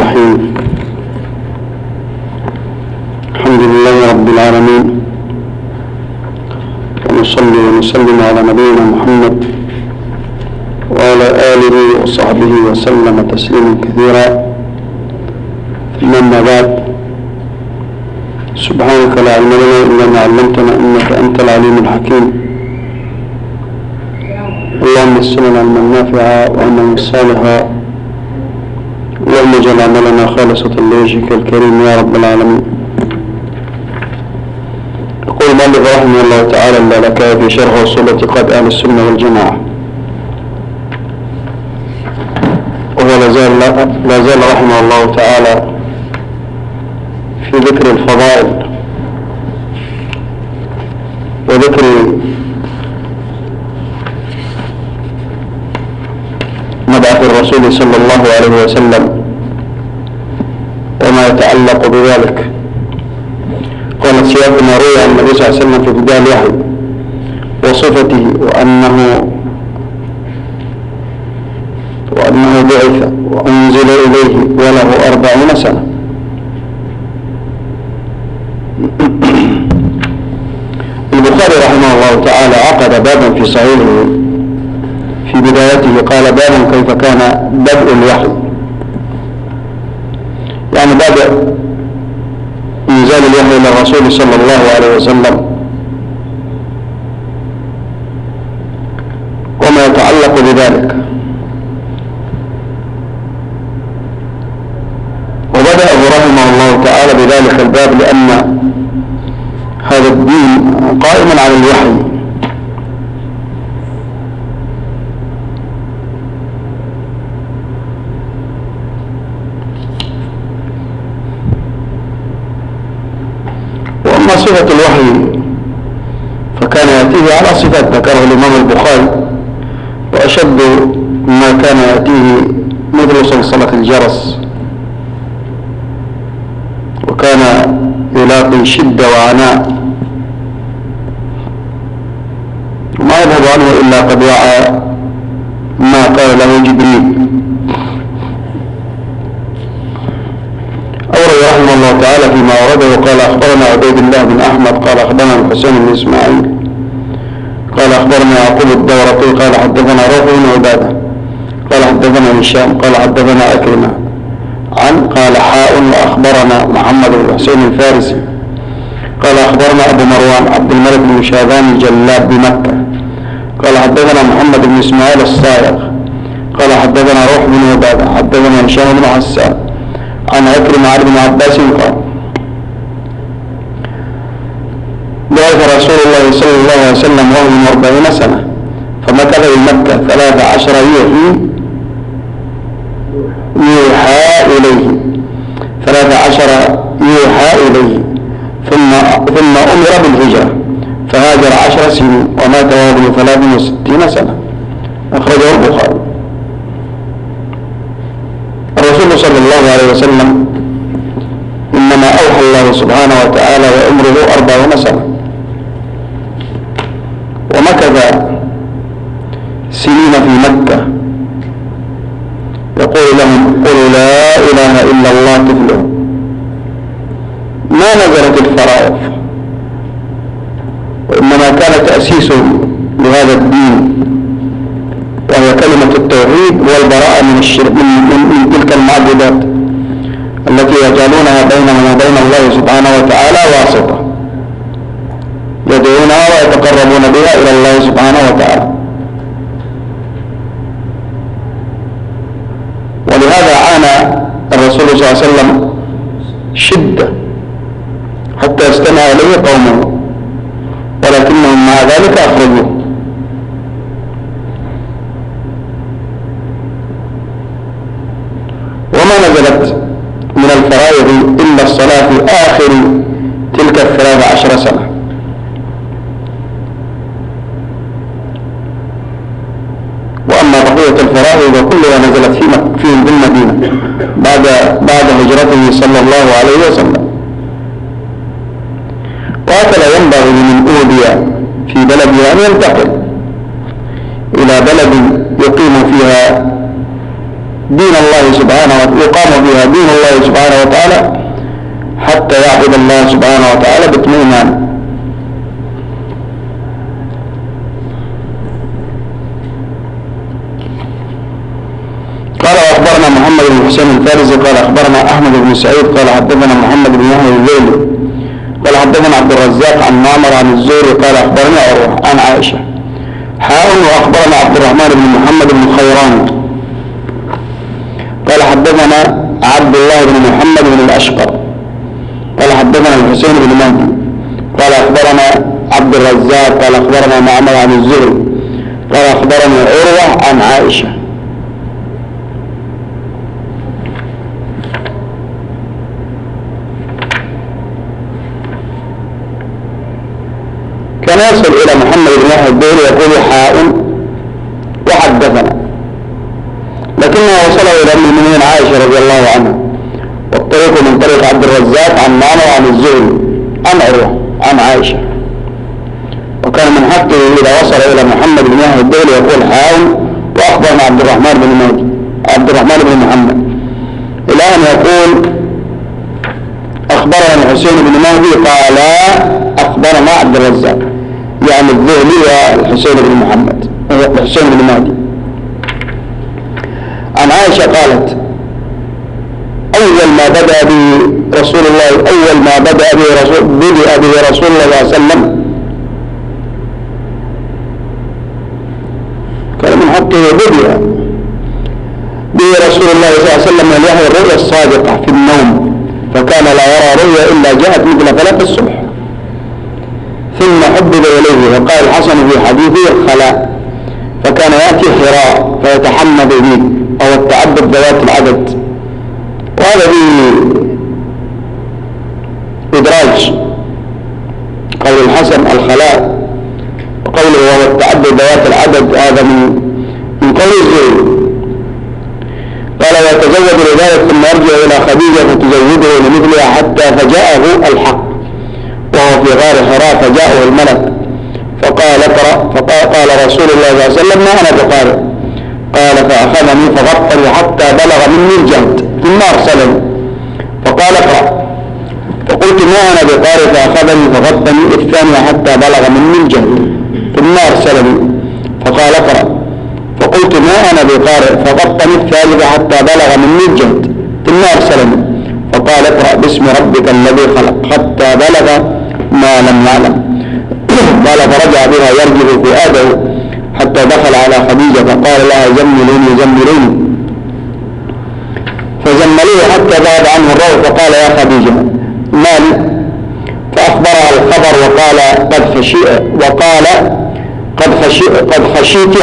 الرحيم. الحمد لله رب العالمين، ونصلي ونسلم على نبينا محمد وعلى آله وصحبه وسلم تسليما كثيرا. ثم أما بعد، سبحانك لا علم لنا إلا ما علمتنا إنك أنت العليم الحكيم. اللهم يسر لنا علما نافعا وعملا صالحا، اللهم اجعل عملنا خالصة لوجهك الكريم يا رب العالمين. يقول المؤلف رحمه الله تعالى اللالكائي في شرح أصول اعتقاد أهل السنة والجماعة، وهو لا زال رحمه الله تعالى في ذكر الفضائل وذكر مبعث الرسول صلى الله عليه وسلم وما يتعلق بذلك. قال سياق ما روي عن النبي صلى الله عليه وسلم في ابتداء الوحي وصفته وأنه بعث وأنزل إليه وله 40 سنة. البخاري رحمه الله تعالى عقد بابا في صحيحه في بدايته، قال باب كيف كان بدء الوحي، يعني بدء إنزال الوحي إلى الرسول صلى الله عليه وسلم وما يتعلق بذلك. وبدأه رحمه الله تعالى بذلك الباب لأن هذا الدين قائم على الوحي، وأما صفة الوحي فكان يأتيه على صفات ذكره الإمام البخاري، وأشد ما كان يأتيه مثل صلصلة الجرس، وكان يلاقي شدة وعناء، وما يذهب عنه إلا قد وعى ما قال له جبريل. أورد رحمه الله تعالى فيما أورده قال أخبرنا عبيد الله بن أحمد قال أخبرنا الحسين بن إسماعيل قال أخبرنا يعقوب الدورقي قال حدثنا روح بن عبادة قال حدثنا هشام قال حدثنا أكرمة قال حاء وأخبرنا محمد بن حسين الفارسي قال أخبرنا أبو مروان عبد الملك بن شاذان الجلاب بمكة قال حدثنا محمد بن إسماعيل الصايغ قال حدثنا روح بن عبادة حدثنا هشام بن حسان عن أكرمة عن ابن عباس قال بعث رسول الله صلى الله عليه وسلم وهو من 40 سنة فمكث بمكة 13 يوحى إليه 13 يوحى إليه ثم أمر بالهجرة فهاجر 10 سنين ومات وابن 63 سنة. أخرجه البخاري. الرسول صلى الله عليه وسلم إنما أوحى الله سبحانه وتعالى وعمره 40 سنة، ومكث سنين في مكة يقول لهم قولوا لا إله إلا الله تفلحوا. ما نزلت الفرائض، وإنما كان تأسيس لهذا الدين وهي كلمة التوحيد والبراءة من الشرك من تلك المعبودات التي يجعلونها بينهم وبين الله سبحانه وتعالى واسطة يدعونها ويتقربون بها إلى الله سبحانه وتعالى. ولهذا عانى الرسول صلى الله عليه وسلم شدة حتى استمع إليه قومه، ولكنهم مع ذلك أخرجوه. وما نزلت من الفرائض إلا الصلاة في آخر تلك 13 سنة. وأما بقية الفرائض كلها نزلت فيهم بالمدينة بعد هجرته صلى الله عليه وسلم. وهكذا ينبغي لمن أوذي في بلده أن ينتقل إلى بلد يقيم فيها دين الله سبحانه وتعالى، يقام بها دين الله سبحانه وتعالى حتى يعبد الله سبحانه وتعالى باطمئنان. قال واخبرنا محمد بن حسين الفارسي قال اخبرنا احمد بن سعيد قال حدثنا محمد بن يحيى الليلي قال حدثنا عبد الرزاق عن معمر عن الزهري قال اخبرنا عروه عن عائشه واخبرنا عبد الرحمن بن محمد بن خيران قال حدثنا عبد الله بن محمد بن الاشقر قال حدثنا الحسين بن مهدي قال اخبرنا عبد الرزاق قال اخبرنا معمر عن الزهري قال اخبرنا عروه عن عائشه. كان يصل إلى محمد بن يحيى الدولي يقول حاء وحدثنا، لكنه وصل إلى أم المؤمنين عائشة رضي الله عنها، والطريق من طريق عبد الرزاق عن معمر عن الزهري عن عروة عن عائشة. وكان من حقه إذا وصل إلى محمد بن يحيى الدولي يقول حاء وأخبرنا عبد الرحمن بن محمد، إلى أن يقول أخبرنا الحسين بن مهدي قال أخبرنا عبد الرزاق، يعني الذهلي والحسين بن محمد الحسين بن مهدي. عن عائشة قالت أول ما بدأ به رسول الله صلى الله عليه وسلم كان من حقه بدأ به رسول الله صلى الله عليه وسلم من يحيى الرؤيا الصادقة في النوم، فكان لا يرى رؤيا إلا جاءت مثل فلق الصبح، ثم حبب إليه. وقال الحسن في حديثه الخلاء، فكان يأتي حراء فيتحمد به أو التعبد ذوات العدد، وهذا به إدراج قول الحسن الخلاء، وقوله وهو التعبد ذوات العدد هذا من قول الزهري. قال ويتزوج لذلك ثم يرجع إلى خديجة فتزوجه لمثلها حتى فجاءه الحق وهو في غار حراء، فجاءه الملك فقال اقرأ، فقال رسول الله صلى الله عليه وسلم ما أنا بقارئ، قال فأخذني فغطني حتى بلغ مني الجهد ثم أرسلني فقال اقرأ، فقلت ما أنا بقارئ، فأخذني فغطني الثانية حتى بلغ مني الجهد ثم أرسلني فقال اقرأ، فقلت ما أنا بقارئ، فغطني الثالثة حتى بلغ مني الجهد ثم أرسلني فقال اقرأ باسم ربك الذي خلق حتى بلغ ما لم يعلم. قال فرجع بها يرجف فؤاده حتى دخل على خديجة فقال لها زملوني، فزملوه حتى ذهب عنه الروع، فقال يا خديجة ما لي، فأخبرها الخبر وقال قد خشيت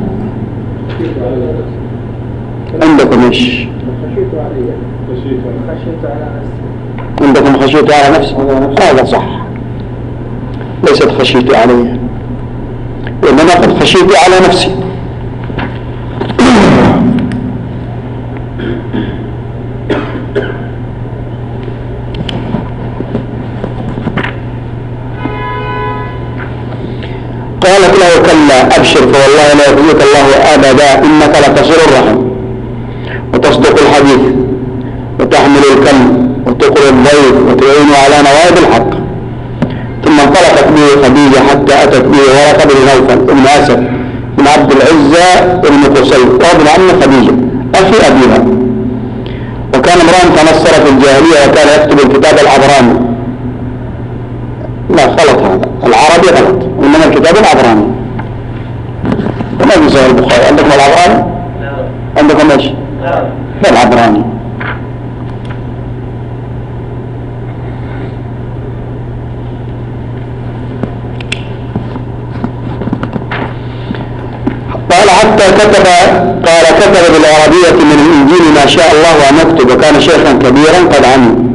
عندكم ايش؟ عندكم خشيت على نفسي، هذا صح، ليست خشيت علي، وإنما قد خشيت على نفسي. قالت له كلا أبشر فوالله لا يخزيك الله أبدا إنك لتصل الرحم وتصدق الحديث وتحمل الكلم وتقر الضيف وتعين على نوائب الحق. ثم انطلقت به خديجة حتى أتت به ورقة بن نوفل بن أسد بن عبد العزة بن قصي وابن عم خديجة أخي أبيها، وكان امرأ تنصر في الجاهلية وكان يكتب الكتاب العبراني. لا غلط، هذا العربي غلط، إنما الكتاب العبراني. وما في صحيح البخاري عندكم العبراني؟ عندكم ايش؟ لا العبراني. قال حتى كتب بالعربية من الإنجيل ما شاء الله أن يكتب، وكان شيخا كبيرا قد عمي.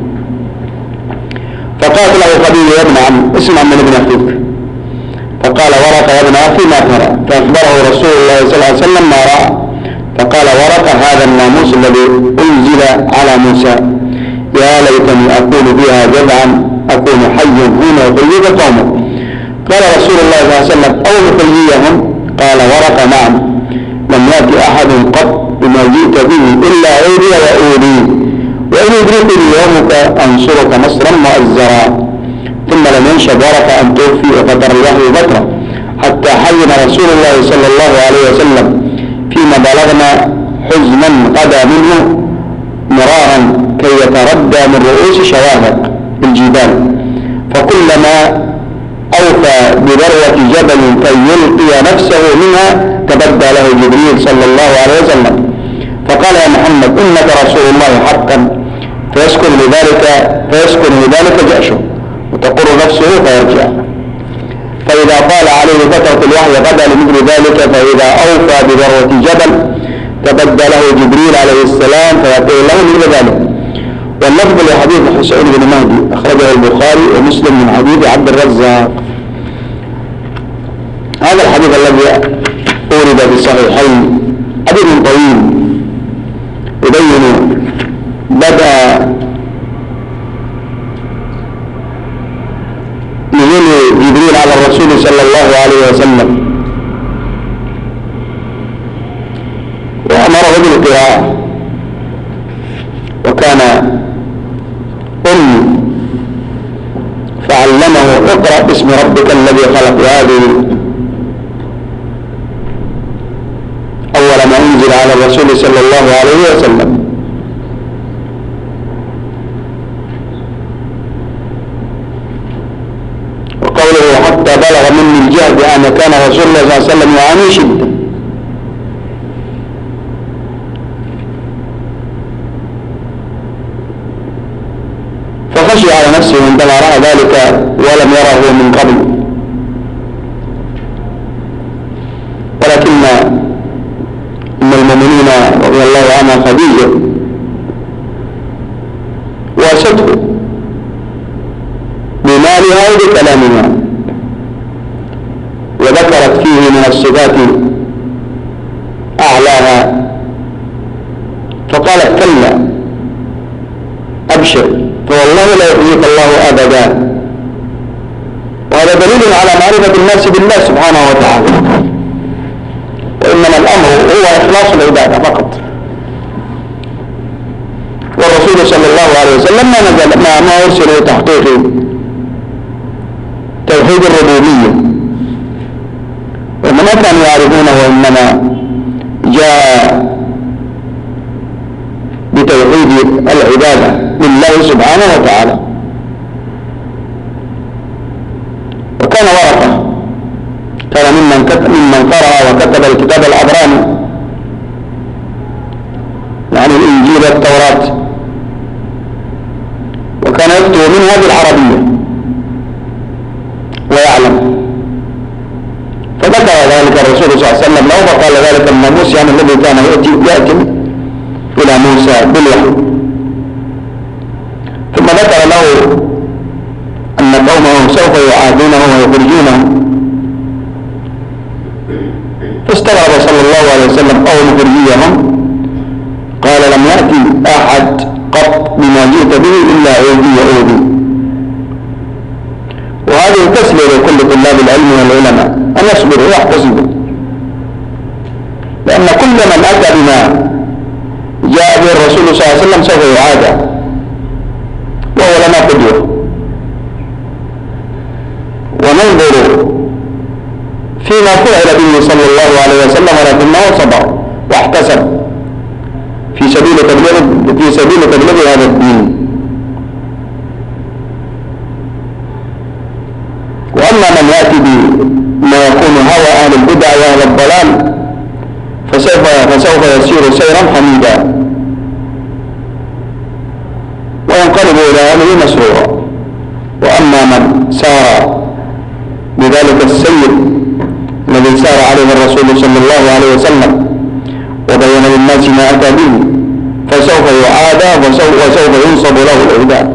فقالت له خديجة يا ابن عم اسمع من ابن أخيك، فقال ورقة يا ابن أخي ما ترى، فأخبره رسول الله صلى الله عليه وسلم ما رأى، فقال ورقة هذا الناموس الذي أنزل على موسى، يا ليتني أكون بها جذعا أكون حيا حين أخرج قومه. قال رسول الله صلى الله عليه وسلم أو مخرجيهم؟ قال ورقة نعم، لم يأتي أحد قط بما جئت به إلا عودي وأولي وإن يدركني يومك أنصرك نصرا مؤزرا ثم لم ينشب ورقة أن توفي وفتر الوحي فترة حتى حزن رسول الله صلى الله عليه وسلم فيما بلغنا حزنا قضى منه مرارا كي يتردى من رؤوس شواهق الجبال فكلما أوفى بذروة جبل كي يلقي نفسه منها تبدى له جبريل صلى الله عليه وسلم فقال يا محمد إنك رسول الله حقا فيسكن لذلك جأشه وتقر نفسه فيرجع فإذا طال عليه فترة الوحي غدا لمثل ذلك فإذا أوفى بذروة جبل تبدى له جبريل عليه السلام فيقول له مثل ذلك. واللفظ لحديث حسين بن مهدي أخرجه البخاري ومسلم من حديث عبد الرزاق. هذا الحديث الذي أورد في الصحيحين حديث طويل يبين بدأ نزول جبريل على الرسول صلى الله عليه وسلم وأمره بالقراءة وكان فعلمه اقرأ باسم ربك الذي خلق هذه أول ما أنزل على الرسول صلى الله عليه وسلم. وقوله حتى بلغ مني الجهد أن كان رسول الله صلى الله عليه وسلم يعاني شدة فخشي على نفسه عندما رأى ذلك ولم يره من قبل ولكن أم المؤمنين رضي الله عنها خديجة واسته بمالها وبكلامها وذكرت فيه من الصفات أعلاها فقالت كلا أبشر فوالله لا يخزيك الله أبدا. وهذا دليل على معرفة الناس بالله سبحانه وتعالى وإنما الأمر هو إخلاص العبادة فقط. والرسول صلى الله عليه وسلم ما أرسل تحقيق توحيد الربوبية وإنما كانوا يعرفونه وإنما جاء بتوحيد العبادة لله سبحانه وتعالى. وكان ورقة كان ممن قرأ وكتب الكتاب العبراني يعني الإنجيل والتوراة وكان يكتب منها بالعربية ويعلم فذكر ذلك الرسول صلى الله عليه وسلم له فقال ذلك الناموس يعني الذي كان يأتي إلى موسى بالوحي ثم ذكر له أن قومه سوف يعادونه ويخرجونه فاستغرب صلى الله عليه وسلم قوم خرجيهم قال لم يأتي أحد قط بما جئت به إلا عودي. وهذه تسلية لكل طلاب العلم والعلماء أن يصبروا ويحتسبوا لأن كل من أتى بما جاء به الرسول صلى الله عليه وسلم سوف يعادى وهو لنا قدوة. وننظر فيما فعل به صلى الله عليه وسلم ولكنه صبر واحتسب في سبيل تبليغ هذا الدين. وأما من يأتي بما يكون هوى أهل البدع وأهل الضلال فسوف يسير سيرا حميدا وينقلب إلى أهله مسرورا. وأما من سار بذلك السير الذي سار عليه الرسول صلى الله عليه وسلم وبين للناس ما أتى به فسوف يعادى وسوف ينصب له الإعداء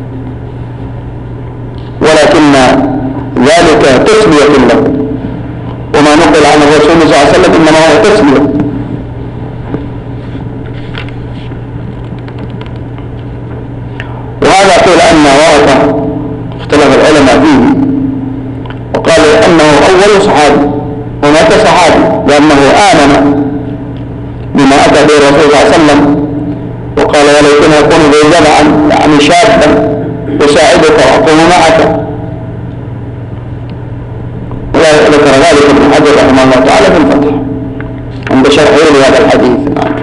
ولكن ذلك تسلية له. وما نقل عن الرسول صلى الله عليه وسلم إنما هو تسلية. وهذا قيل أن ورثة اختلف العلماء فيه وقال أنه أول صحابي ومات صحابي لأنه آمن بما أتى به الرسول الرسول صلى الله عليه وسلم وقال وليتني أكون ذي جمعا يعني شابا أساعدك وأقوم معك، وذكر ذلك ابن حجر رحمه الله تعالى في الفتح عند شرحه لهذا الحديث.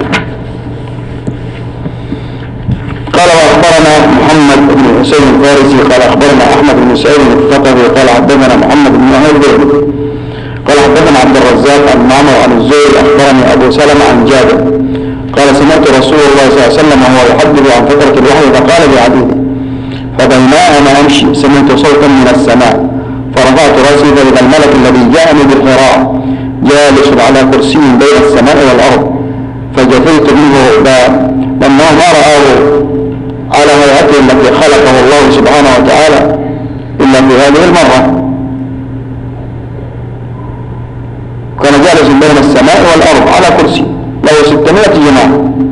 قال وأخبرنا محمد بن حسين الفارسي قال أخبرنا أحمد بن سعيد الثقفي قال حدثنا محمد بن وهب قال حدثنا عبد الرزاق عن معمر عن الزهري أخبرني أبو سلمة عن جابر قال سمعت رسول الله صلى الله عليه وسلم وهو يحدث عن فترة الوحي فقال بعديده فبينما أنا أمشي سمعت صوتا من السماء فرفعت رأسي فإذا الملك الذي جاءني بالحراء جالس على كرسي بين السماء والأرض فجفلت منه رعبا لأنه ما رآه على هيئته التي خلقه الله سبحانه وتعالى إلا في هذه المرة. كان جالس بين السماء والأرض على كرسي له 600 جناح.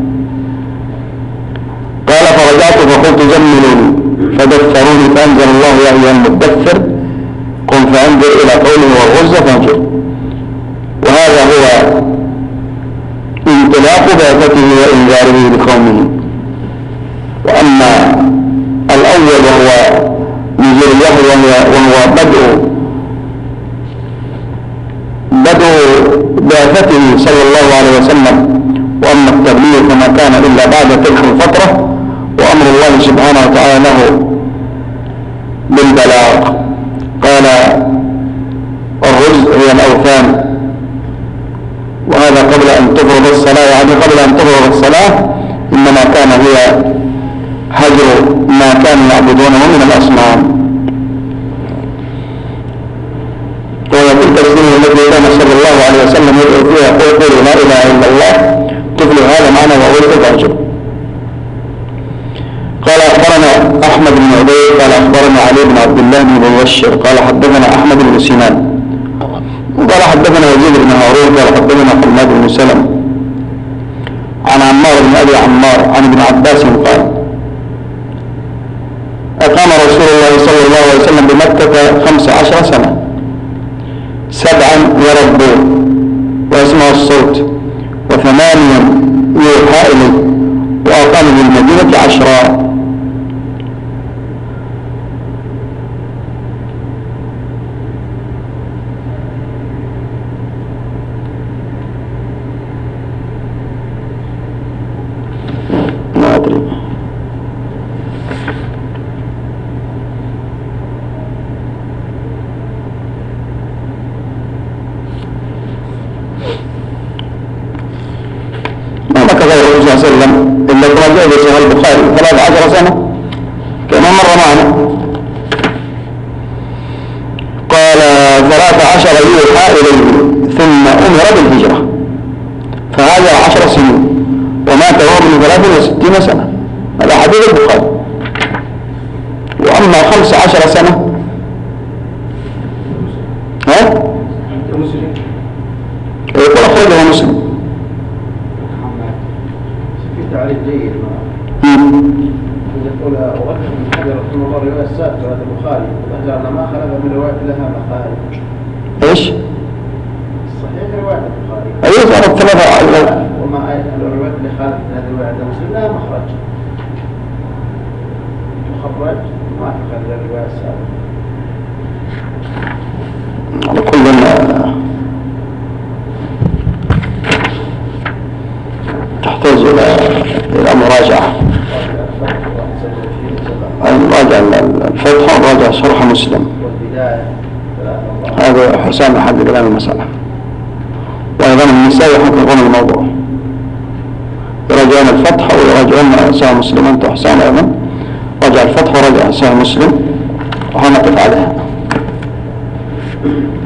قال فرجعت فقلت زملوني فدثروني فأنزل الله يا أيها المدثر قم فأنظر إلى قوله والرز فانظر. وهذا هو انطلاق بعثته وإنذاره لقومه. وأما الأول وهو نزول الوحي وهو بدء بعثته صلى الله عليه وسلم، وأما التبليغ فما كان إلا بعد تلك الفترة وأمر الله سبحانه وتعالى له بالبلاغ. قال الرز هي الأوثان، وهذا قبل أن تفرض الصلاة، يعني قبل أن تفرض الصلاة إنما كان هي هجر ما كانوا يعبدونه من الأصنام. وتلك السنة التي كان صلى الله عليه وسلم يدعو فيها قولوا لا إله إلا الله تفلح هذا معنى وأولئك أجر. قال أخبرنا أحمد بن عبيد قال أخبرنا علي بن عبد الله بن مبشر قال حدثنا أحمد بن سنان قال حدثنا يزيد بن هارون قال حدثنا حماد بن سلم عن عمار بن أبي عمار عن ابن عباس قال أقام رسول الله صلى الله عليه وسلم بمكة 15 سنة 7 يربون ويسمع الصوت و8 يوحى إليه وأقام بالمدينة 10. ما أدري ما مكث الرسول صلى الله عليه وسلم إلا كما جاء في صحيح البخاري 13 سنة كما مر معنا. قال 13 يوحى إليه ثم أمر بالهجرة فهاجر 10 سنين ومات وهو من 63 سنة. هذا حديث البخاري. وأما 15 سنة يقول أخرجه مسلم. تعريف جيد يقول وغفر من حجر رحمه الله رواية السابقة هذا البخاري وذكر أن ما خلف من رواية لها مخارج. إيش؟ صحيح رواية البخاري. أيوة صارت 3 وما الرواية اللي خالف هذه الرواية مسلم لها مخرج. مخرج ما في هذه الرواية السابقة. على كل تحتاج إلى مراجعة. نراجع الفتح ونراجع شرح مسلم. هذا حسام يحدد الآن المسألة. وأيضا النساء يحققون الموضوع، يراجعون الفتح ويراجعون صحيح مسلم. أنت حسام أيضا راجع الفتح وراجع صحيح مسلم وهنقف عليها.